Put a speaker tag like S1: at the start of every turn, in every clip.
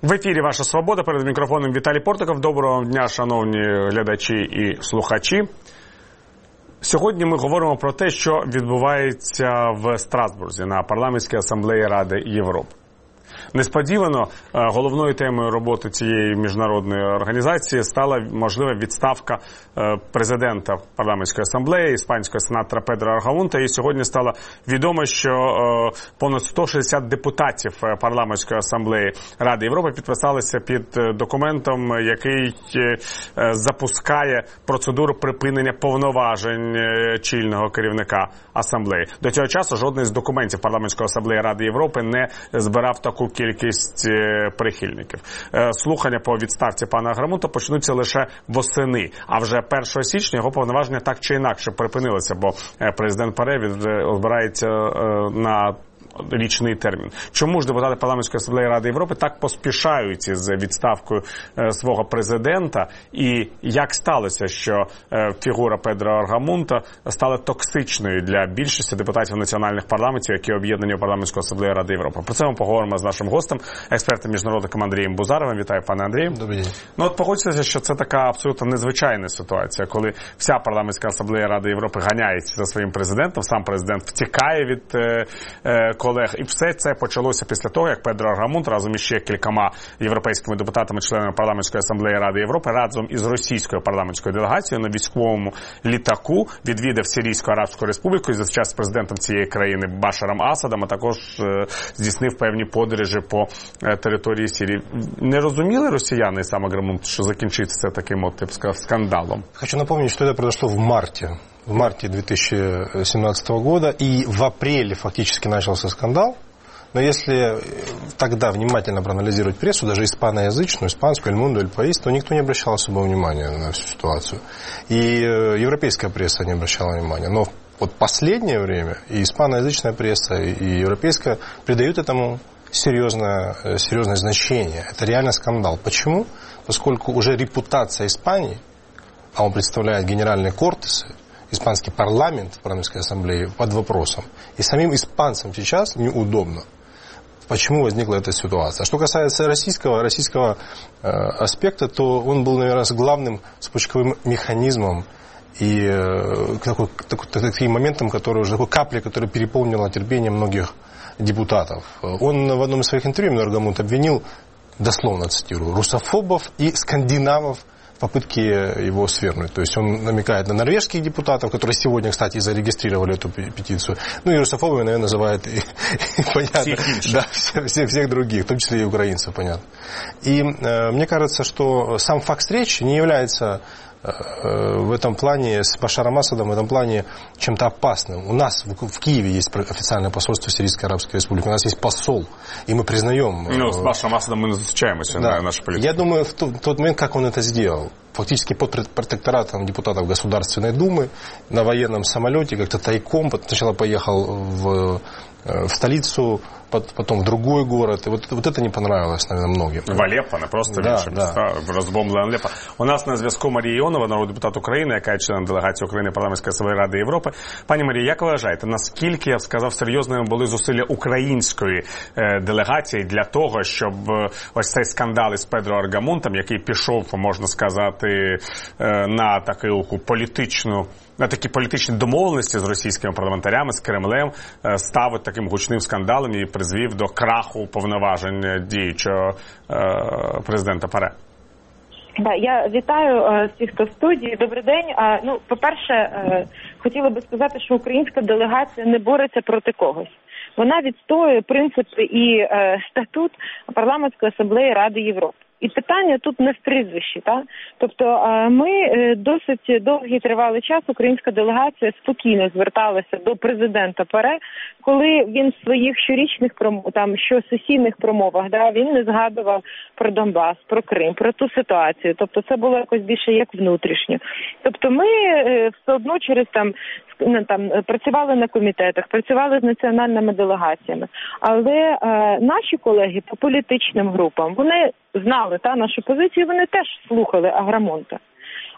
S1: В ефірі «Ваша свобода», перед мікрофоном Віталій Портиков. Доброго дня, шановні глядачі і слухачі. Сьогодні ми говоримо про те, що відбувається в Страсбурзі на парламентській асамблеї Ради Європи. Несподівано головною темою роботи цієї міжнародної організації стала можлива відставка президента парламентської асамблеї, іспанського сенатора Педро Аргамунта. І сьогодні стало відомо, що понад 160 депутатів парламентської асамблеї Ради Європи підписалися під документом, який запускає процедуру припинення повноважень чільного керівника асамблеї. До цього часу жодний з документів парламентської асамблеї Ради Європи не збирав таку кількість прихильників. Слухання по відставці пана Аргамунта почнуться лише восени, а вже 1 січня його повноваження так чи інакше припинилися, бо президент Паре збирається на річний термін. Чому ж депутати парламентської асамблеї Ради Європи так поспішають з відставкою свого президента, і як сталося, що фігура Педро Аргамунта стала токсичною для більшості депутатів національних парламентів, які об'єднані у парламентську асамблею Ради Європи? Про це ми поговоримо з нашим гостем, експертом-міжнародником Андрієм Бузаровим. Вітаю, пане Андрію.
S2: Добрий день.
S1: Ну от погодьтеся, що це така абсолютно незвичайна ситуація, коли вся парламентська асамблея Ради Європи ганяється за своїм президентом, сам президент втікає від колег. І все це почалося після того, як Педро Аргамунт разом із ще кількома європейськими депутатами-членами парламентської асамблеї Ради Європи разом із російською парламентською делегацією на військовому літаку відвідав Сирійську Арабську Республіку і за час з президентом цієї країни Башаром Асадом, а також здійснив певні подорожі по території Сирії. Не розуміли росіяни і сам Аргамунт, що закінчиться таким, от, я б сказав, скандалом?
S2: Хочу напомнить, что это произошло в марте 2017 года, и в апреле фактически начался скандал. Но если тогда внимательно проанализировать прессу, даже испаноязычную, испанскую, Эль Мундо, Эль Паис, то никто не обращал особого внимания на всю ситуацию. И европейская пресса не обращала внимания. Но вот последнее время и испаноязычная пресса, и европейская придают этому серьезное значение. Это реально скандал. Почему? Поскольку уже репутация Испании, а он представляет генеральные кортесы, испанский парламент в парламентской ассамблее, под вопросом. И самим испанцам сейчас неудобно. Почему возникла эта ситуация? Что касается российского аспекта, то он был, наверное, главным спусковым механизмом и таким моментом, который уже такой каплей, которая переполнила терпение многих депутатов. Он в одном из своих интервью, Аргамунт, обвинил, дословно цитирую, русофобов и скандинавов в попытке его свергнуть. То есть он намекает на норвежских депутатов, которые сегодня, кстати, зарегистрировали эту петицию. Ну и русофобами, наверное, называет и понятно, да, всех других, в том числе и украинцев, понятно. И мне кажется, что сам факт встречи не является в этом плане с Башаром Асадом, в этом плане чем-то опасным. У нас в Киеве есть официальное посольство Сирийской Арабской Республики, у нас есть посол, и мы признаем...
S1: Ну, с Башаром Асадом мы встречаемся,
S2: да,
S1: на нашей политике.
S2: Я думаю, в тот момент, как он это сделал, фактически под протекторатом депутатов Государственной Думы, на военном самолете, как-то тайком, сначала поехал в столицу, потом в другой город. И вот это не понравилось, наверное, многим.
S1: В Алеппо, не просто в інші міста, в розбомблене Алеппо. У нас на зв'язку Марія Іонова, народний депутат України, яка є членом делегації України парламентської асамблеї Ради Європи. Пані Марія, як ви вважаєте, наскільки, я б сказав, серйозними були зусилля української делегації для того, щоб ось цей скандал із Педро Аргамунтом, який пішов, можна сказати, на таку політичну, на такі політичні домовленості з російськими парламентарями, з Кремлем, став таким гучним скандалом і призвів до краху повноважень діючого президента Паре?
S3: Да, я вітаю всіх, хто в студії. Добрий день. Ну, по-перше, хотіла би сказати, що українська делегація не бореться проти когось. Вона відстоює принципи і статут парламентської асамблеї Ради Європи. І питання тут не в прізвищі, так? Тобто ми досить довгий тривалий час, українська делегація спокійно зверталася до президента Паре, коли він в своїх щорічних щосесійних промовах, він не згадував про Донбас, про Крим, про ту ситуацію. Тобто це було якось більше як внутрішньо. Тобто ми все одно через працювали на комітетах, працювали з національними делегаціями. Але наші колеги по політичним групам, вони знали нашу позицію, вони теж слухали Аргамунта.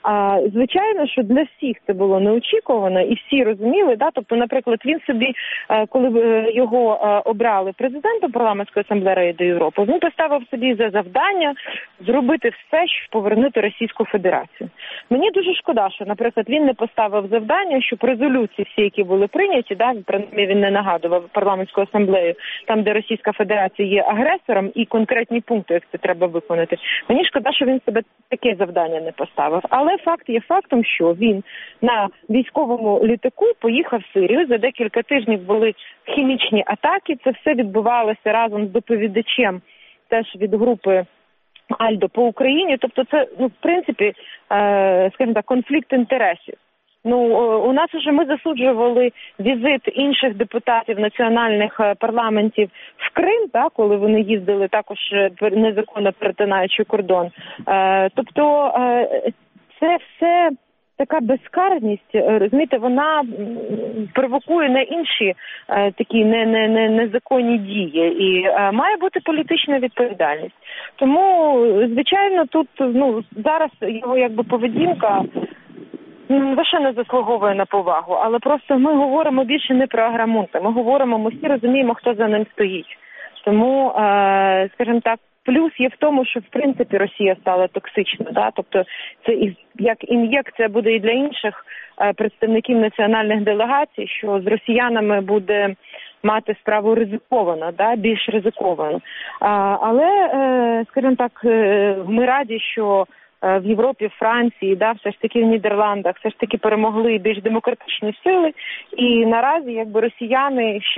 S3: Звичайно, що для всіх це було неочікувано, і всі розуміли, да, тобто, наприклад, він собі, коли його обрали президентом Парламентської асамблеї Ради Європи, він поставив собі за завдання зробити все, щоб повернути Російську Федерацію. Мені дуже шкода, що, наприклад, він не поставив завдання, щоб резолюції всі, які були прийняті, да, принаймні він не нагадував Парламентську асамблею, там, де Російська Федерація є агресором, і конкретні пункти, як це треба виконати. Мені шкода, що він себе таке завдання не поставив. Але факт є фактом, що він на військовому літаку поїхав в Сирію. За декілька тижнів були хімічні атаки. Це все відбувалося разом з доповідачем теж від групи Альдо по Україні. Тобто це, в принципі, скажімо так, конфлікт інтересів. У нас уже ми засуджували візит інших депутатів національних парламентів в Крим, так, коли вони їздили також незаконно перетинаючи кордон. Тобто це все така безкарність, розумієте, вона провокує на інші такі незаконні дії. І має бути політична відповідальність. Тому, звичайно, тут зараз його поведінка лише не заслуговує на повагу, але просто ми говоримо більше не про Аграмунта, ми всі розуміємо, хто за ним стоїть. Тому, скажімо так, плюс є в тому, що в принципі Росія стала токсичною, да? Тобто це як ін'єкція буде і для інших представників національних делегацій, що з росіянами буде мати справу ризиковано, да? Більш ризиковано. Але, скажімо так, ми раді, що в Європі, в Франції, да, все ж таки в Нідерландах, все ж таки перемогли більш демократичні сили, і наразі росіяни ще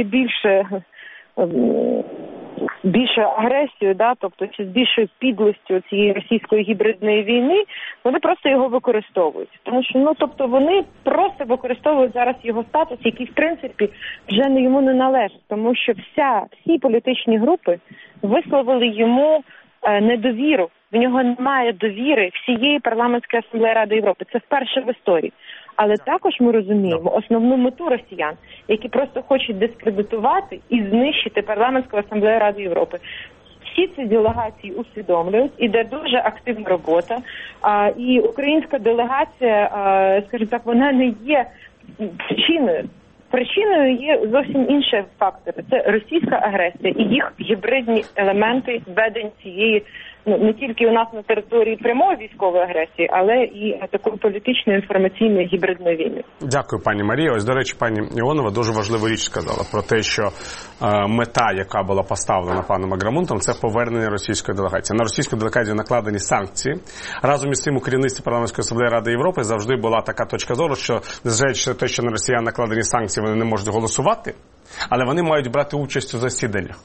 S3: більше агресію, да, тобто з більшою підлостю цієї російської гібридної війни, вони просто його використовують. Тому що, тобто вони просто використовують зараз його статус, який, в принципі, вже йому не належить. Тому що всі політичні групи висловили йому недовіру. В нього немає довіри всієї парламентської асамблеї Ради Європи. Це вперше в історії. Але також ми розуміємо основну мету росіян, які просто хочуть дискредитувати і знищити парламентську асамблею Ради Європи. Всі ці делегації усвідомлюють, іде дуже активна робота. І українська делегація, скажімо так, вона не є причиною. Причиною є зовсім інші фактори. Це російська агресія і їх гібридні елементи ведення цієї, не тільки у нас на території прямої військової агресії, але і такої політичної інформаційної гібридної війни.
S1: Дякую, пані Марія. Ось, до речі, пані Іонова дуже важливу річ сказала про те, що мета, яка була поставлена паном Аграмунтом, це повернення російської делегації. На російську делегацію накладені санкції. Разом із цим у керівництві Парламентської асамблеї Ради Європи завжди була така точка зору, що, незважаючи на те, що на росіян накладені санкції, вони не можуть голосувати, але вони мають брати участь у засіданнях.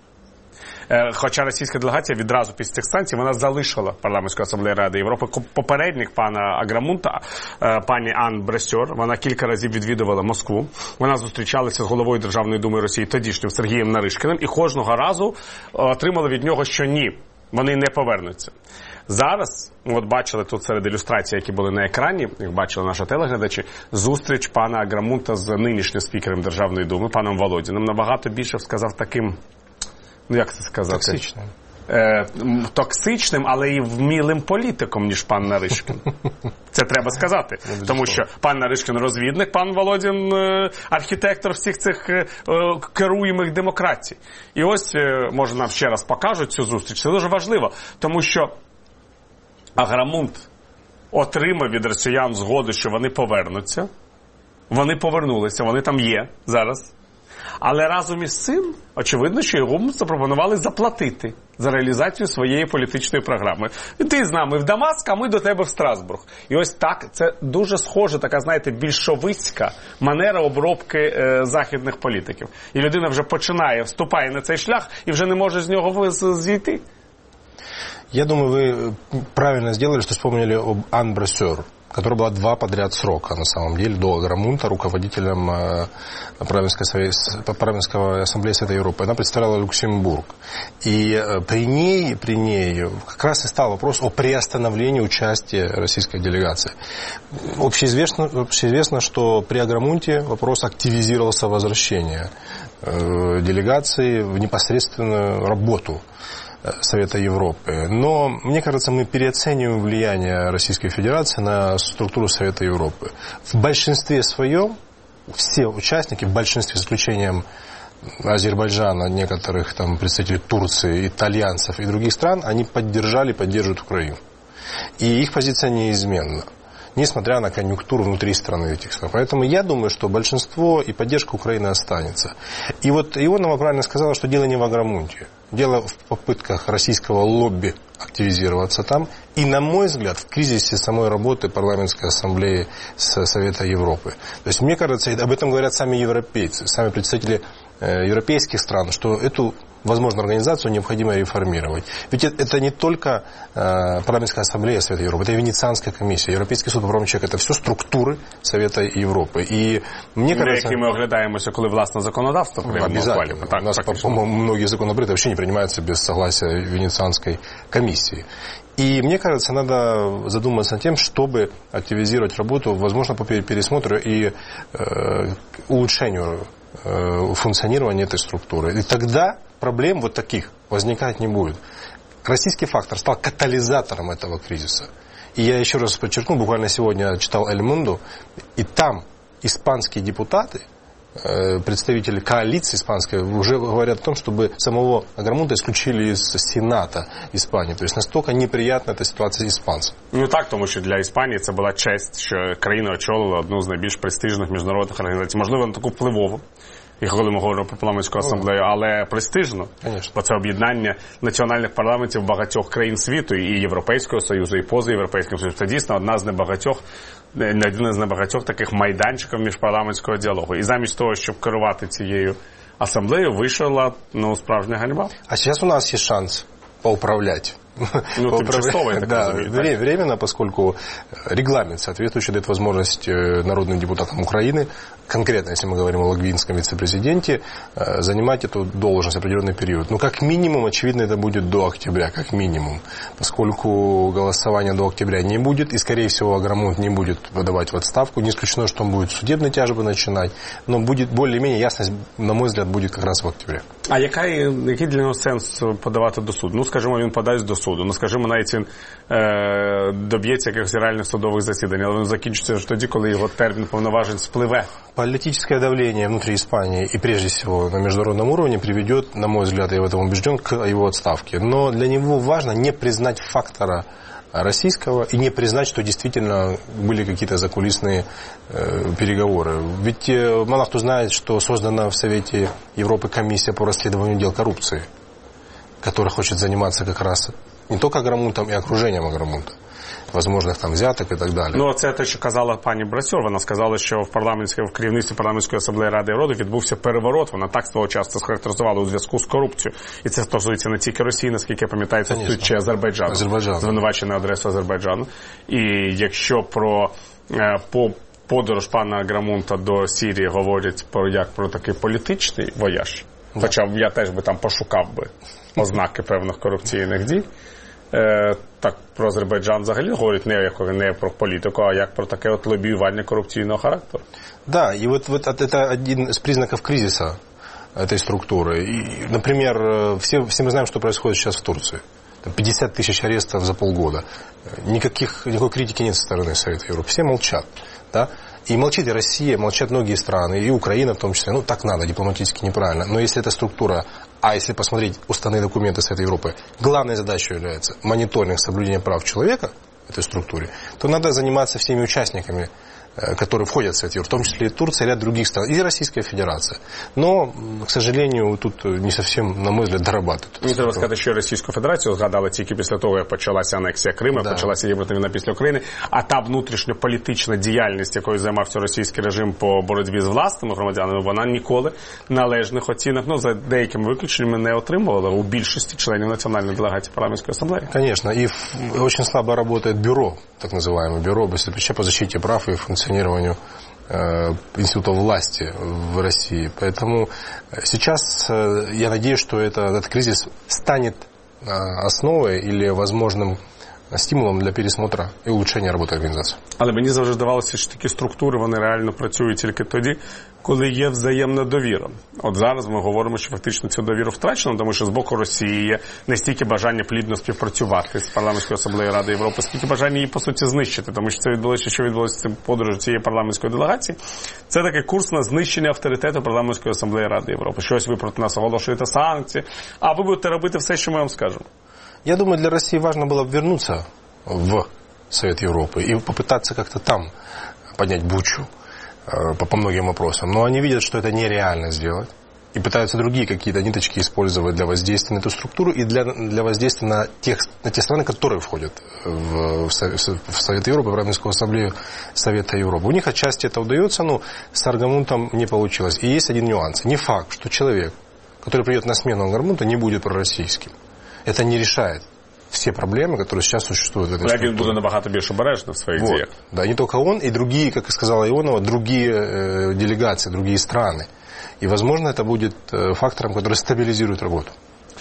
S1: Хоча російська делегація відразу після цих санкцій, вона залишила Парламентську асамблею Ради Європи. Попередник пана Аграмунта, пані Ан Бресьор, вона кілька разів відвідувала Москву. Вона зустрічалася з головою Державної думи Росії тодішнім Сергієм Наришкіним і кожного разу отримала від нього, що ні, вони не повернуться. Зараз, от бачили тут серед ілюстрацій, які були на екрані, як бачили наші телеглядачі, зустріч пана Аграмунта з нинішнім спікером Державної думи, паном Володіним, набагато більше сказав таким, як це сказати?
S2: Токсичним.
S1: Токсичним, але і вмілим політиком, ніж пан Наришкін. Це треба сказати. Тому що пан Наришкін розвідник, пан Володін архітектор всіх цих керуємих демократій. І ось, може, нам ще раз покажуть цю зустріч. Це дуже важливо, тому що Аграмунт отримав від росіян згоду, що вони повернуться. Вони повернулися, вони там є зараз. Але разом із цим, очевидно, що йому запропонували заплатити за реалізацію своєї політичної програми. Ти з нами в Дамаск, а ми до тебе в Страсбург. І ось так, це дуже схоже, така, знаєте, більшовицька манера обробки західних політиків. І людина вже вступає на цей шлях і вже не може з нього зійти.
S2: Я думаю, вы правильно сделали, что вспомнили об Ан Бресьор, которая была 2 подряд срока, на самом деле, до Аграмунта, руководителем Парламентской ассамблеи Совета Европы. Она представляла Люксембург. И при ней как раз и стал вопрос о приостановлении участия российской делегации. Общеизвестно, что при Аграмунте вопрос активизировался возвращения делегации в непосредственную работу Совета Европы. Но, мне кажется, мы переоцениваем влияние Российской Федерации на структуру Совета Европы. В большинстве своем все участники, в большинстве, с исключением Азербайджана, некоторых там представителей Турции, итальянцев и других стран, они поддерживают Украину. И их позиция неизменна, несмотря на конъюнктуру внутри страны этих стран. Поэтому я думаю, что большинство и поддержка Украины останется. И вот Ионова правильно сказала, что дело не в Аграмунте. Дело в попытках российского лобби активизироваться там. И, на мой взгляд, в кризисе самой работы парламентской ассамблеи Совета Европы. То есть, мне кажется, об этом говорят сами европейцы, сами представители европейских стран, что эту, возможно, организацию необходимо реформировать. Ведь это не только парламентская ассамблея Совета Европы, это и Венецианская комиссия, Европейский суд по правам человека, это все структури Совета Европи. І мені кажется,
S1: які ми оглядаємося, коли власне законодавство
S2: обязательно. У нас, по-моему, многие законопроекты вообще не принимаются без согласия Венецианской комиссии. И мне кажется, надо задуматься над тем, чтобы активизировать работу, возможно, по пересмотру и улучшению функционирования этой структуры. И тогда проблем вот таких возникать не будет. Российский фактор стал катализатором этого кризиса. И я еще раз подчеркну, буквально сегодня читал «Эль Мундо», и там испанские депутаты, представители коалиции испанской, уже говорят о том, чтобы самого Аграмунта исключили из Сената Испании. То есть настолько неприятна эта ситуація іспанців.
S1: Ну так, тому що для Іспанії це була честь, що країна очолила одну з найбільш престижних міжнародних організацій. Можливо, не таку впливову, і коли ми говоримо про парламентську асамблею, але престижно.
S2: Конечно.
S1: Бо це об'єднання національних парламентів багатьох країн світу, і Європейського Союзу, і позаєвропейського Союзу. Це дійсно одна з небагатьох, один з небагатьох таких майданчиків міжпарламентського діалогу. І замість того, щоб керувати цією асамблеєю, вийшла справжня ганьба.
S2: А зараз у нас є шанс поуправлять.
S1: Да,
S2: временно, поскольку регламент соответствующий дает возможность народным депутатам Украины, конкретно, если мы говорим о логвинском вице-президенте, занимать эту должность определенный период. Ну, как минимум, очевидно, это будет до октября, как минимум. Поскольку голосования до октября не будет, и, скорее всего, Аграмунт не будет подавать в отставку. Не исключено, что он будет судебные тяжбы начинать, но будет более-менее ясность, на мой взгляд, будет как раз в октябре.
S1: А який для нього сенс подавати до суду? Ну, скажімо, він подасть до суду. Ну, скажімо, навіть він доб'ється якихось реальних судових засідань, але він закінчиться вже тоді, коли його термін повноважень спливе.
S2: Политическое давление внутри Испании и, прежде всего, на международном уровне приведет, на мой взгляд, я в этом убежден, к его отставке. Но для него важно не признать фактора российского и не признать, что действительно были какие-то закулисные переговоры. Ведь мало кто знает, что создана в Совете Европы комиссия по расследованию дел коррупции, которая хочет заниматься как раз не только Аграмунтом и окружением Аграмунта, возможних там взяток і так далі.
S1: Ну, це те, що казала пані Брасьор. Вона сказала, що в керівництві парламентської асамблеї Ради Європи відбувся переворот. Вона так свого часу схарактеризувала у зв'язку з корупцією. І це стосується не тільки Росії, наскільки я пам'ятаю, це тут ще Азербайджану. Звинувачення на адресу Азербайджану. І якщо про подорож пана Аграмунта до Сирії говорять про такий політичний вояж, хоча я теж би там пошукав би ознаки певних корупційних дій, так про Азербайджан взагалі говорить не про політику, а як про таке от лобіювання корупційного характеру.
S2: Да, и вот это один из признаков кризиса этой структуры. И, например, все мы знаем, что происходит сейчас в Турции. 50 тысяч арестов за полгода. Никакой критики нет со стороны Совета Европы. Все молчат. Да? И молчит и Россия, молчат многие страны, и Украина в том числе. Ну, так надо, дипломатически неправильно. Но если эта структура, а если посмотреть уставные документы Совета Европы, главной задачей является мониторинг соблюдения прав человека в этой структуре, то надо заниматься всеми участниками, которые входят в Совет Европы, в том числе и Турция, и ряд других стран, и Российская Федерация. Но, к сожалению, тут не совсем, на мой взгляд, дорабатывают.
S1: Мені треба сказати, що Російську Федерацію згадали тільки після того, як почалася анексія Криму, почалася євротина війна після України, а та внутрішньополітична діяльність, якою займався російський режим по боротьбі з власними громадянами, вона ніколи належних оцінок, ну, за деякими виключеннями, не отримувала у більшості членів національної делегації парламентської асамблеї.
S2: Конечно, и очень слабо работает бюро, так называемое бюро по защите прав и функционированию института власти в России. Поэтому сейчас я надеюсь, что этот кризис станет основой или возможным стимулом для пересмотра и улучшения работы организации.
S1: Але мені завжди здавалося, що такі структури, вони реально працюють тільки тоді, коли є взаємна довіра. От зараз ми говоримо, що фактично цю довіру втрачено, тому що з боку Росії є не стільки бажання плідно співпрацювати з парламентською асамблеєю Ради Європи, скільки бажання її, по суті, знищити. Тому що це відбулося, що відбулося з цим подорожем цієї парламентської делегації. Це такий курс на знищення авторитету парламентської асамблеї Ради Європи. Щось ви проти нас оголошуєте санкції, а ви будете робити все, що ми вам скажемо.
S2: Я думаю, для России важно было вернуться в Совет Европы и попытаться как-то там поднять бучу по многим вопросам. Но они видят, что это нереально сделать. И пытаются другие какие-то ниточки использовать для воздействия на эту структуру и для воздействия на те страны, которые входят в Совет Европы, в Парламентскую ассамблею Совета Европы. У них отчасти это удается, но с Аргамунтом не получилось. И есть один нюанс. Не факт, что человек, который придет на смену Аргамунта, не будет пророссийским. Это не решает все проблемы, которые сейчас существуют в этой структуре.
S1: Він буде набагато більш обережний в своїх діях.
S2: Да, не только он, и другие, как и сказала Ионова, другие делегации, другие страны. И, возможно, это будет фактором, который стабилизирует работу.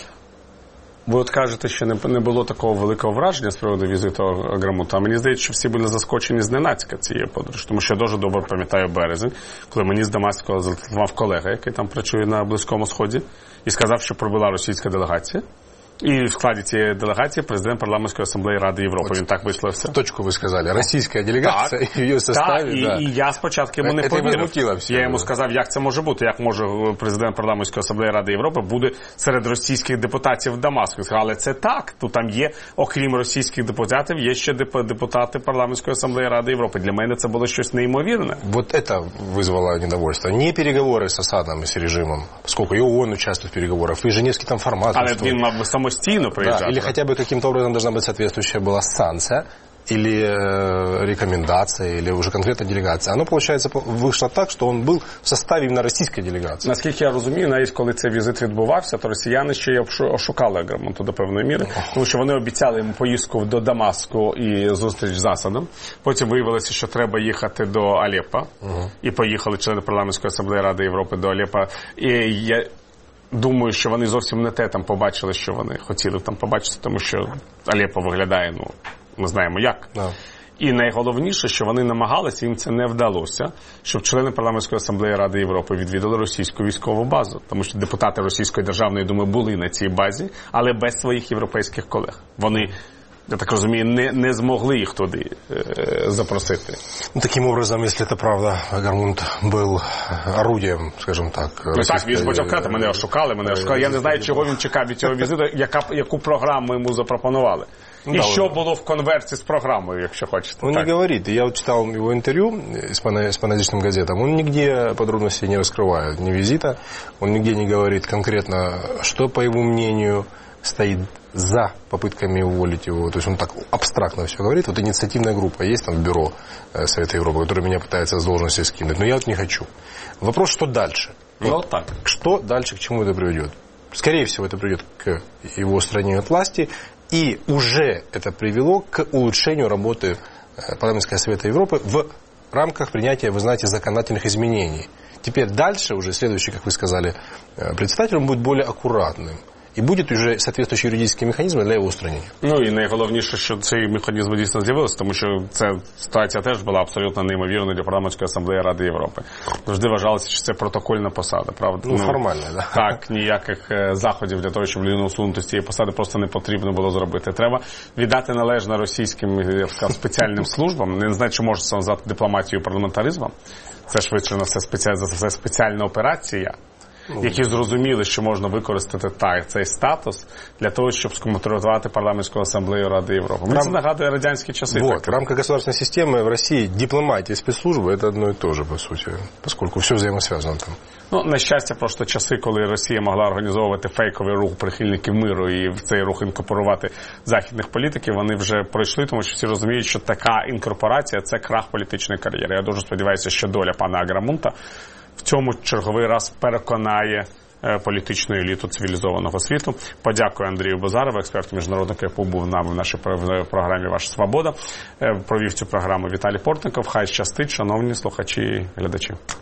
S1: Ви от кажете, що не було такого великого враження з приводу візиту Аргамунта, а мені здається, що всі були заскочені зненацька цієї подорожі, тому що я дуже добре пам'ятаю березень, коли мені з Дамаського зателефонував колега, який там працює на Близькому Сході, і сказав, що прибула російська делегація. І в складі цієї делегації президент Парламентської асамблеї Ради Європи. Він так висловився.
S2: Точку ви сказали. Російська делегація і її составі.
S1: Так, і я спочатку йому не повірив. Я йому сказав, як це може бути, як може президент Парламентської асамблеї Ради Європи буде серед російських депутатів в Дамаску. Але це так. Тут там є, окрім російських депутатів, є ще депутати Парламентської асамблеї Ради Європи. Для мене це було щось неймовірне.
S2: Вот это вызвало недовольство. Не переговоры с Асадом и с режимом, поскольку и ООН участвует в переговорах, и Женевский там формат.
S1: Але він мав би самостійно приїжджати.
S2: Да, или хотя бы каким-то образом должна быть соответствующая была санкция, или рекомендация, или уже конкретная делегация. Оно, получается, вышло так, что он был в составе именно российской делегации.
S1: Наскільки я розумію, навіть коли цей візит відбувався, то росіяни ще й ошукали Аргамунта до певної міри, тому що вони обіцяли йому поїздку до Дамаску і зустріч з Асадом. Потім виявилося, що треба їхати до Алеппо, і поїхали члени Парламентської асамблеї Ради Європи до Алеппо. І я думаю, що вони зовсім не те там побачили, що вони хотіли там побачити, тому що Алеппо виглядає, ми знаємо як.
S2: Да.
S1: І найголовніше, що вони намагалися, їм це не вдалося, щоб члени Парламентської асамблеї Ради Європи відвідали російську військову базу. Тому що депутати Російської Державної Думи були на цій базі, але без своїх європейських колег. Вони, я так розумію, не змогли їх туди запросити.
S2: Таким образом, если это правда, Аргамунт был орудием, скажем так.
S1: Так, він почав казати, мене ошукали. Я не знаю, чого він чекав від цього візиту, яку програму йому запропонували. І що було в конверті з програмою, якщо хочете.
S2: Он не говорит. Я вот читал его интервью с паназичным газетам. Он нигде подробностей не раскрывает ни визита. Он нигде не говорит конкретно, что, по его мнению, стоит за попытками уволить его. То есть он так абстрактно все говорит. Вот инициативная группа есть там в бюро Совета Европы, которая меня пытается с должности скинуть. Но я вот не хочу. Вопрос, что дальше?
S1: Вот так.
S2: Что дальше, к чему это приведет? Скорее всего, это приведет к его устранению от власти. И уже это привело к улучшению работы Парламентского совета Европы в рамках принятия, вы знаете, законодательных изменений. Теперь дальше уже следующий, как вы сказали, председатель, он будет более аккуратным. І будуть вже соответствуючі юридичні механізми для його устранення.
S1: І найголовніше, що цей механізм дійсно з'явився, тому що ця ситуація теж була абсолютно неймовірною для Парламентської асамблеї Ради Європи. Завжди вважалося, що це протокольна посада, правда?
S2: Формально, да.
S1: Так, ніяких заходів для того, щоб людину усунути з цієї посади, просто не потрібно було зробити. Треба віддати належне російським, я б сказав, спеціальним службам. Не знаю, чи можна це назвати дипломатією, парламентаризмом. Це швидше на все спеціальна операція, які зрозуміли, що можна використати цей статус для того, щоб скомпрометувати Парламентську асамблею Ради Європи. Мені це нагадує радянські часи.
S2: Вот, в рамках государственной системы в России дипломатия и спецслужбы – это одно и то же, по сути, поскольку все взаимосвязано там.
S1: На щастя, просто часи, коли Росія могла організовувати фейковий рух прихильників миру і в цей рух інкорпорувати західних політиків, вони вже пройшли, тому що всі розуміють, що така інкорпорація – це крах політичної кар'єри. Я дуже сподіваюся, що доля пана Аргамунта в цьому черговий раз переконає політичну еліту цивілізованого світу. Подякую Андрію Бозарову, експерту міжнародника, який побув нами в нашій програмі «Ваша свобода». Провів цю програму Віталій Портников. Хай щастить, шановні слухачі і глядачі.